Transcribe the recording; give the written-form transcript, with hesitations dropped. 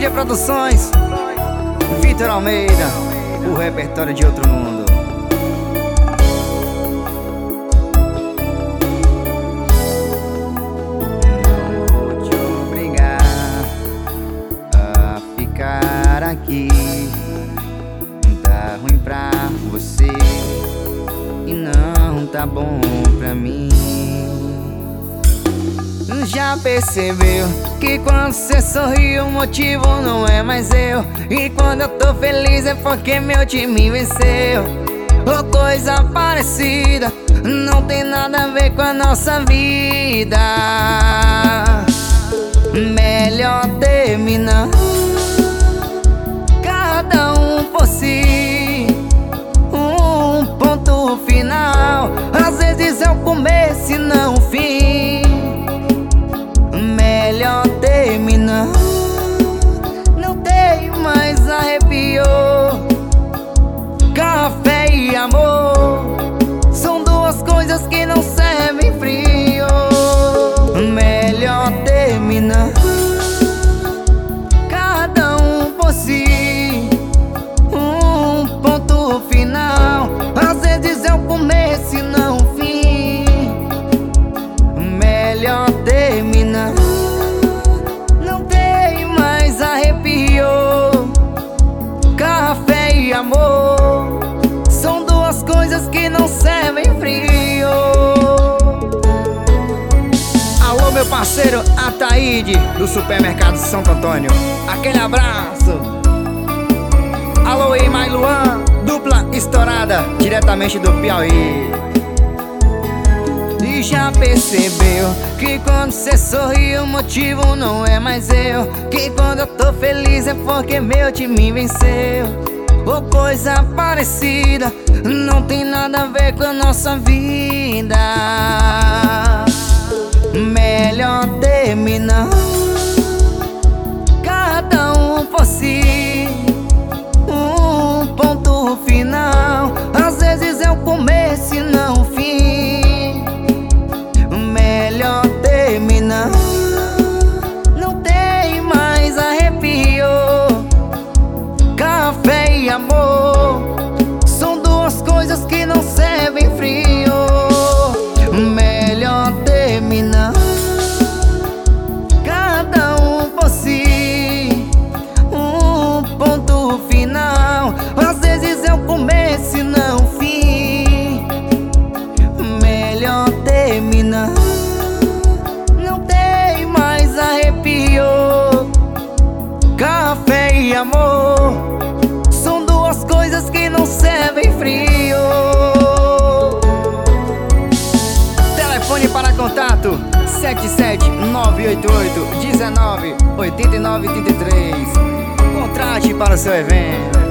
MG Produções, Vitor Almeida, o repertório de outro mundo. Não vou te obrigar a ficar aqui. Tá ruim pra você e não tá bom pra mim. Já percebeu que quando cê sorri o motivo não é mais eu? E quando eu tô feliz é porque meu time venceu. Ou coisa parecida, não tem nada a ver com a nossa vida. Melhor terminar, cada um por si, um ponto final. Às vezes é o começo e não o fim. Melhor terminar, não tem mais arrepio. Café e amor são duas coisas que não servem frio. Melhor terminar, cada um por si, um ponto final. Às vezes é o começo e não o fim. Melhor terminar, café e amor são duas coisas que não servem frio. Alô, meu parceiro Ataíde, do Supermercado Santo Antônio, aquele abraço. Alô, Eimai Luan, dupla estourada, diretamente do Piauí. E já percebeu que quando cê sorri o motivo não é mais eu? Que quando eu tô feliz é porque meu time venceu. Ou coisa parecida, não tem nada a ver com a nossa vida. Melhor terminar, cada um por si, um ponto final. Às vezes é o começo e não o fim. Melhor terminar, não tem mais arrepio. Café e amor são duas coisas que não servem frio. Melhor terminar, cada um por si, um ponto final. Às vezes é o começo e não o fim. Melhor terminar, não tem mais arrepio. Café e amor são duas coisas que não servem frio. Telefone para contato 77988198933. Contrate para o seu evento.